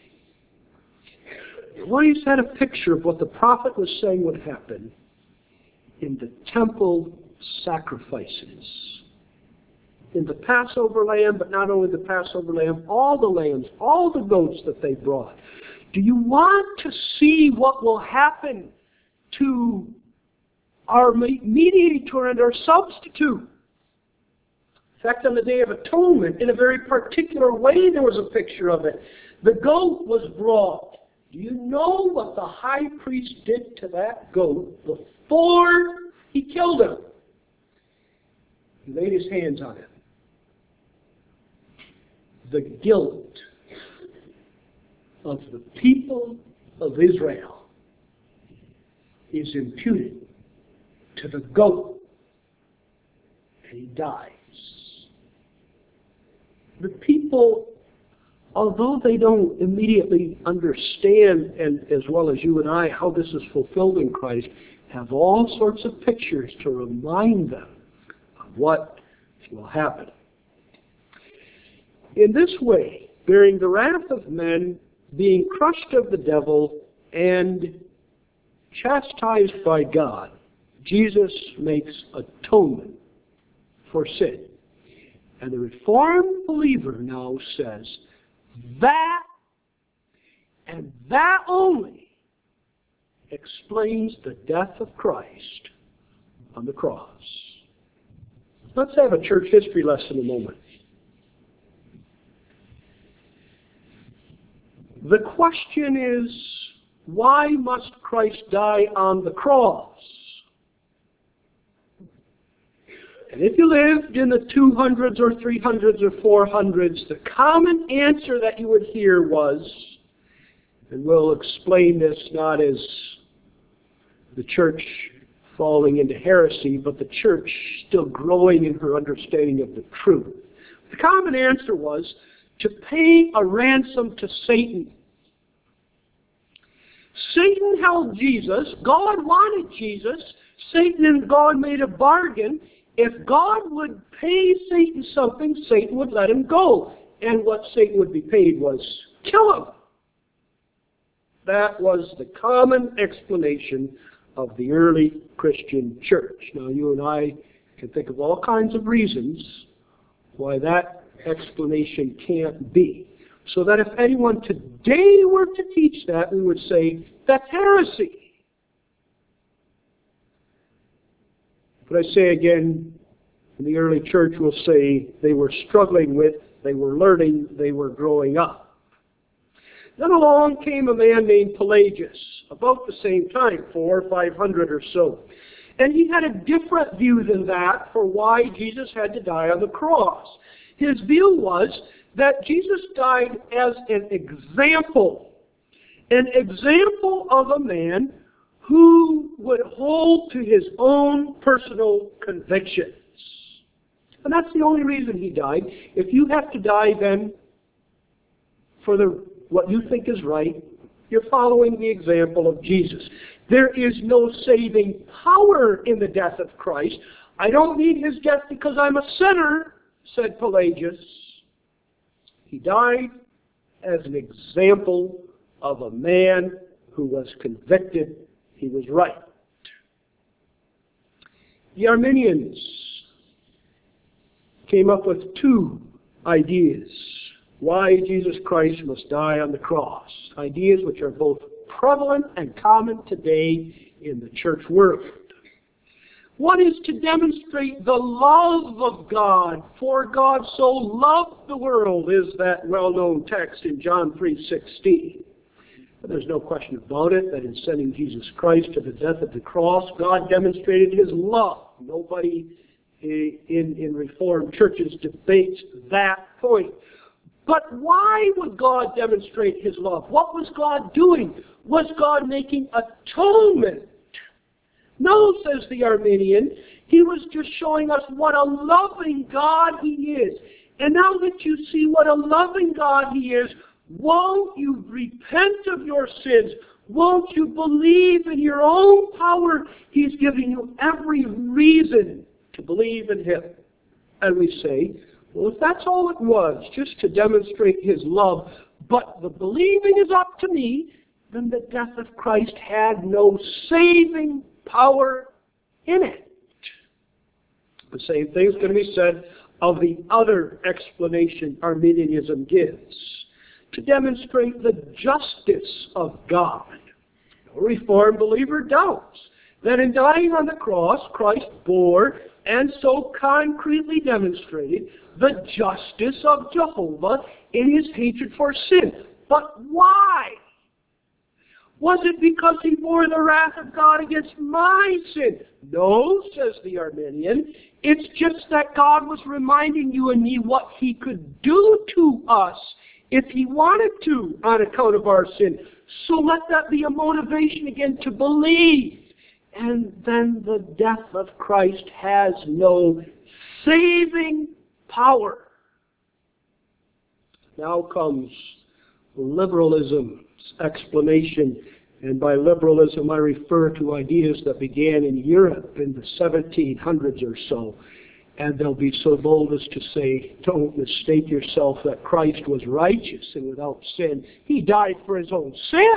They always had a picture of what the prophet was saying would happen in the temple sacrifices. In the Passover lamb, but not only the Passover lamb, all the lambs, all the goats that they brought. Do you want to see what will happen to our mediator and our substitute? In fact, on the Day of Atonement, in a very particular way, there was a picture of it. The goat was brought, Do you know what the high priest did to that goat before he killed him? He laid his hands on it. The guilt of the people of Israel is imputed to the goat, and he dies. The people, although they don't immediately understand, and as well as you and I, how this is fulfilled in Christ, have all sorts of pictures to remind them of what will happen. In this way, bearing the wrath of men, being crushed of the devil, and chastised by God, Jesus makes atonement for sin. And the Reformed believer now says, that and that only explains the death of Christ on the cross. Let's have a church history lesson a moment. The question is, why must Christ die on the cross? And if you lived in the 200s or 300s or 400s, the common answer that you would hear was, and we'll explain this not as the church falling into heresy, but the church still growing in her understanding of the truth. The common answer was to pay a ransom to Satan. Satan held Jesus. God wanted Jesus. Satan and God made a bargain. If God would pay Satan something, Satan would let him go. And what Satan would be paid was kill him. That was the common explanation of the early Christian church. Now, you and I can think of all kinds of reasons why that explanation can't be. So that if anyone today were to teach that, we would say, that's heresy. But I say again, in the early church will say they were struggling with, they were learning, they were growing up. Then along came a man named Pelagius, about the same time, 400 or 500 or so. And he had a different view than that for why Jesus had to die on the cross. His view was that Jesus died as an example of a man who would hold to his own personal convictions. And that's the only reason he died. If you have to die then for what you think is right, you're following the example of Jesus. There is no saving power in the death of Christ. I don't need his death because I'm a sinner, said Pelagius. He died as an example of a man who was convicted he was right. The Arminians came up with two ideas why Jesus Christ must die on the cross. Ideas which are both prevalent and common today in the church world. One is to demonstrate the love of God, for God so loved the world, is that well-known text in John 3:16. But there's no question about it that in sending Jesus Christ to the death of the cross, God demonstrated his love. Nobody in Reformed churches debates that point. But why would God demonstrate his love? What was God doing? Was God making atonement? No, says the Arminian. He was just showing us what a loving God he is. And now that you see what a loving God he is, won't you repent of your sins? Won't you believe in your own power? He's giving you every reason to believe in him. And we say, well, if that's all it was, just to demonstrate his love, but the believing is up to me, then the death of Christ had no saving power in it. The same thing is going to be said of the other explanation Arminianism gives, to demonstrate the justice of God. No Reformed believer doubts that in dying on the cross, Christ bore and so concretely demonstrated the justice of Jehovah in his hatred for sin. But why? Was it because he bore the wrath of God against my sin? No, says the Arminian. It's just that God was reminding you and me what he could do to us if he wanted to on account of our sin. So let that be a motivation again to believe. And then the death of Christ has no saving power. Now comes liberalism's explanation. And by liberalism I refer to ideas that began in Europe in the 1700s or so. And they'll be so bold as to say, don't mistake yourself that Christ was righteous and without sin. He died for his own sin.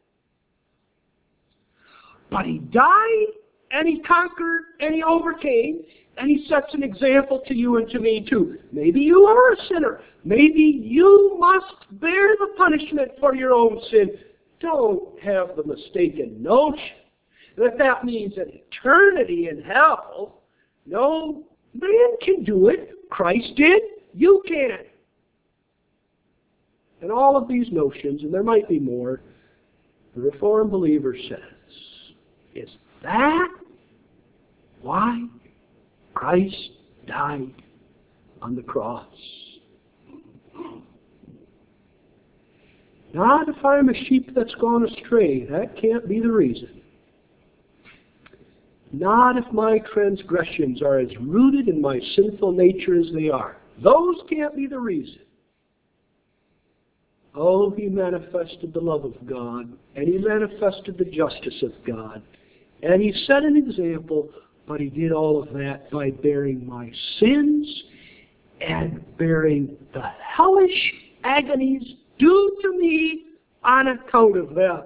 But he died, and he conquered, and he overcame, and he sets an example to you and to me too. Maybe you are a sinner. Maybe you must bear the punishment for your own sin. Don't have the mistaken notion that that means an eternity in hell. No, man can do it. Christ did. You can. And all of these notions, and there might be more, the Reformed believer says, is that why Christ died on the cross? Not if I'm a sheep that's gone astray. That can't be the reason. Not if my transgressions are as rooted in my sinful nature as they are. Those can't be the reason. Oh, he manifested the love of God, and he manifested the justice of God, and he set an example, but he did all of that by bearing my sins and bearing the hellish agonies due to me on account of them.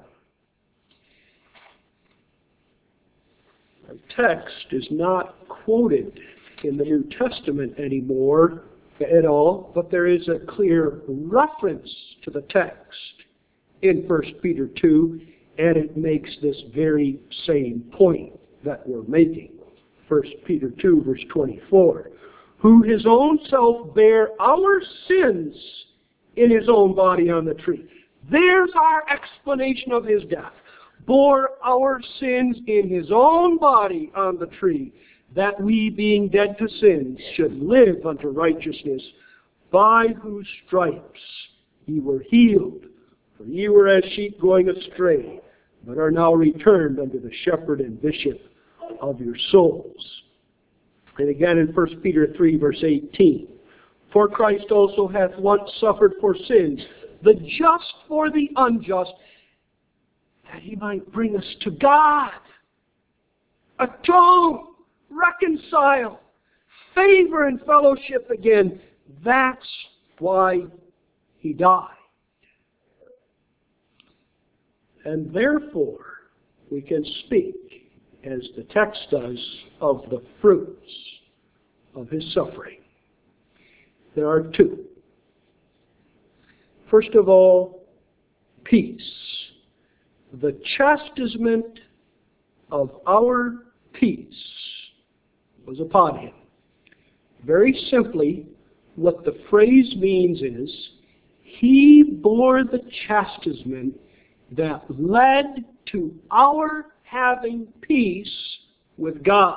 Our text is not quoted in the New Testament anymore at all, but there is a clear reference to the text in 1 Peter 2, and it makes this very same point that we're making. 1 Peter 2, verse 24. Who his own self bare our sins in his own body on the tree. There's our explanation of his death. Bore our sins in his own body on the tree, that we, being dead to sins, should live unto righteousness, by whose stripes ye were healed. For ye were as sheep going astray, but are now returned unto the shepherd and bishop of your souls. And again in 1 Peter 3, verse 18. For Christ also hath once suffered for sins, the just for the unjust, that he might bring us to God, atone, reconcile, favor and fellowship again. That's why he died. And therefore, we can speak, as the text does, of the fruits of his suffering. There are two. First of all, peace. The chastisement of our peace was upon him. Very simply, what the phrase means is, he bore the chastisement that led to our having peace with God.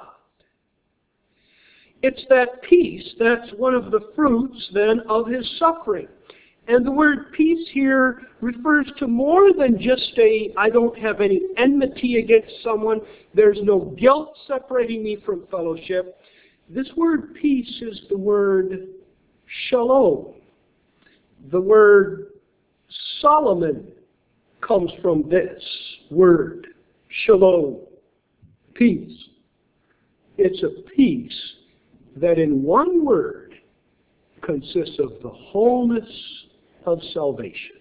It's that peace that's one of the fruits then of his suffering. And the word peace here refers to more than just I don't have any enmity against someone, there's no guilt separating me from fellowship. This word peace is the word shalom. The word Solomon comes from this word, shalom, peace. It's a peace that in one word consists of the wholeness of salvation.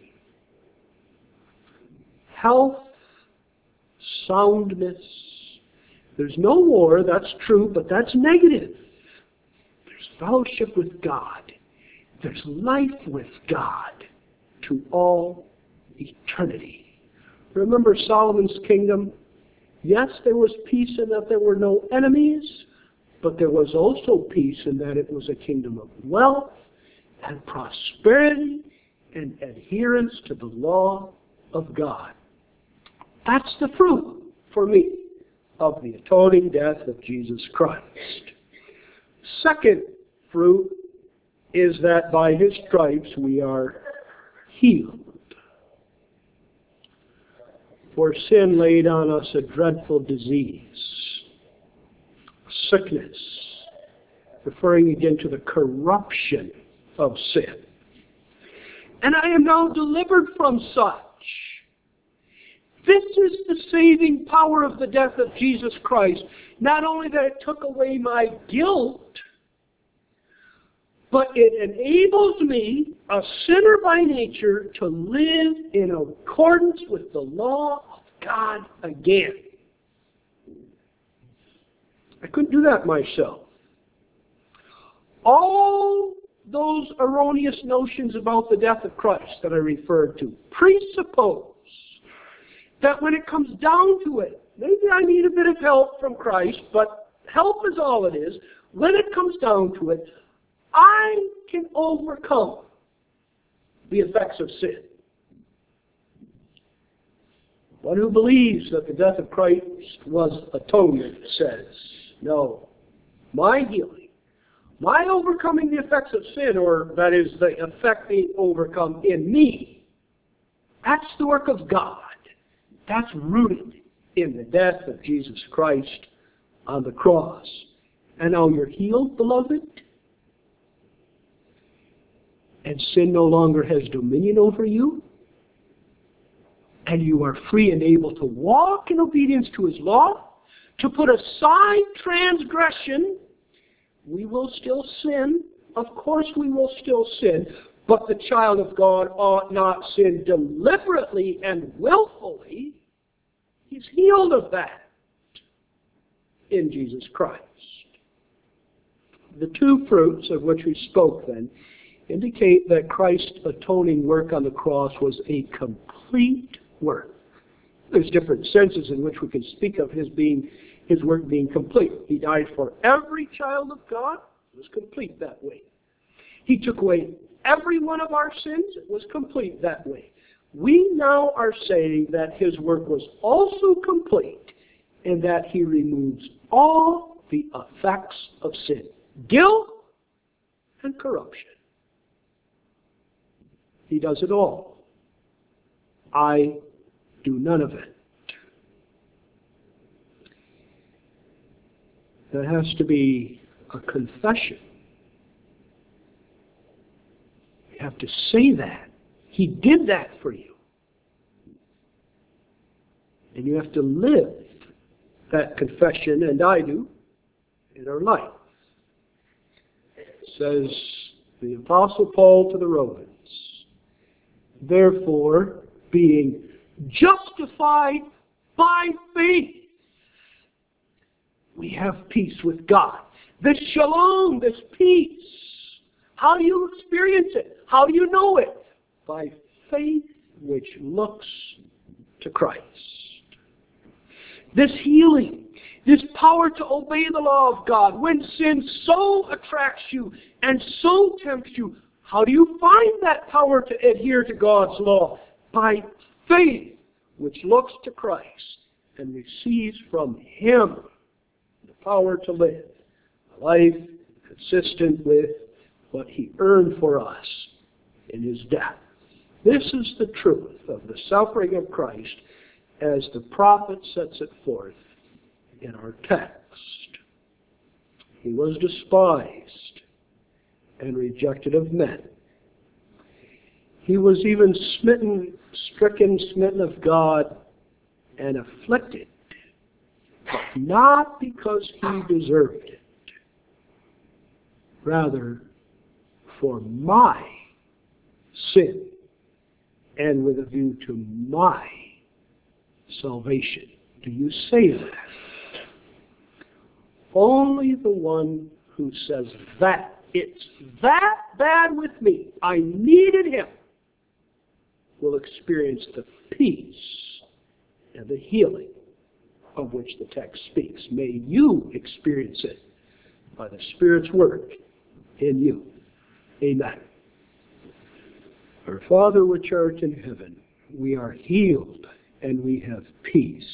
Health, soundness. There's no war, that's true, but that's negative. There's fellowship with God. There's life with God to all eternity. Remember Solomon's kingdom? Yes, there was peace in that there were no enemies, but there was also peace in that it was a kingdom of wealth and prosperity and adherence to the law of God. That's the fruit for me of the atoning death of Jesus Christ. Second fruit is that by His stripes we are healed. For sin laid on us a dreadful disease, sickness, referring again to the corruption of sin. And I am now delivered from such. This is the saving power of the death of Jesus Christ. Not only that it took away my guilt, but it enables me, a sinner by nature, to live in accordance with the law of God again. I couldn't do that myself. All those erroneous notions about the death of Christ that I referred to presuppose that when it comes down to it, maybe I need a bit of help from Christ, but help is all it is. When it comes down to it, I can overcome the effects of sin. One who believes that the death of Christ was atonement says, no, my healing, my overcoming the effects of sin, or that is, the effect being overcome in me, that's the work of God. That's rooted in the death of Jesus Christ on the cross. And now you're healed, beloved, and sin no longer has dominion over you, and you are free and able to walk in obedience to His law, to put aside transgression. We will still sin. Of course we will still sin. But the child of God ought not sin deliberately and willfully. He's healed of that in Jesus Christ. The two fruits of which we spoke then indicate that Christ's atoning work on the cross was a complete work. There's different senses in which we can speak of His work being complete. He died for every child of God. It was complete that way. He took away every one of our sins. It was complete that way. We now are saying that His work was also complete in that He removes all the effects of sin, guilt and corruption. He does it all. I do none of it. There has to be a confession. You have to say that. He did that for you. And you have to live that confession, and I do, in our life. Says the Apostle Paul to the Romans, therefore, being justified by faith, we have peace with God. This shalom, this peace. How do you experience it? How do you know it? By faith which looks to Christ. This healing, this power to obey the law of God, when sin so attracts you and so tempts you, how do you find that power to adhere to God's law? By faith which looks to Christ and receives from Him the power to live a life consistent with what He earned for us in His death. This is the truth of the suffering of Christ as the prophet sets it forth in our text. He was despised and rejected of men. He was even smitten of God and afflicted, but not because He deserved it. Rather, for my sin and with a view to my salvation. Do you say that? Only the one who says that it's that bad with me, I needed Him, will experience the peace and the healing of which the text speaks. May you experience it by the Spirit's work in you. Amen. Our Father which art in heaven, we are healed and we have peace.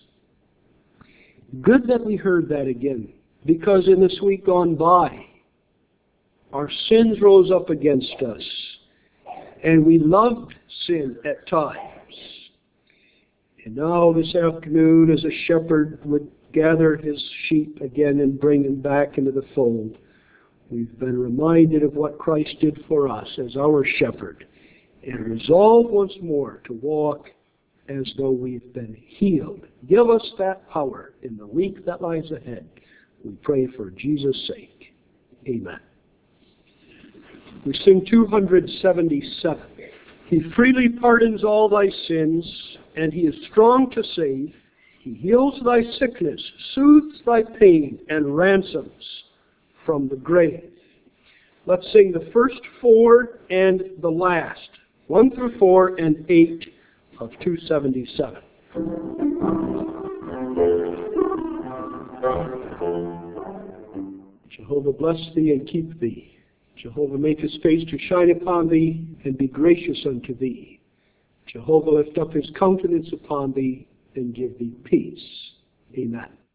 Good that we heard that again, because in this week gone by, our sins rose up against us, and we loved sin at times. And now this afternoon, as a shepherd would gather his sheep again and bring them back into the fold, we've been reminded of what Christ did for us as our shepherd, and resolve once more to walk as though we've been healed. Give us that power in the week that lies ahead. We pray for Jesus' sake. Amen. We sing 277. He freely pardons all thy sins, and he is strong to save. He heals thy sickness, soothes thy pain, and ransoms from the grave. Let's sing the first 4 and the last, 1 through 4 and 8 of 277. Jehovah bless thee and keep thee. Jehovah make his face to shine upon thee and be gracious unto thee. Jehovah lift up his countenance upon thee and give thee peace. Amen.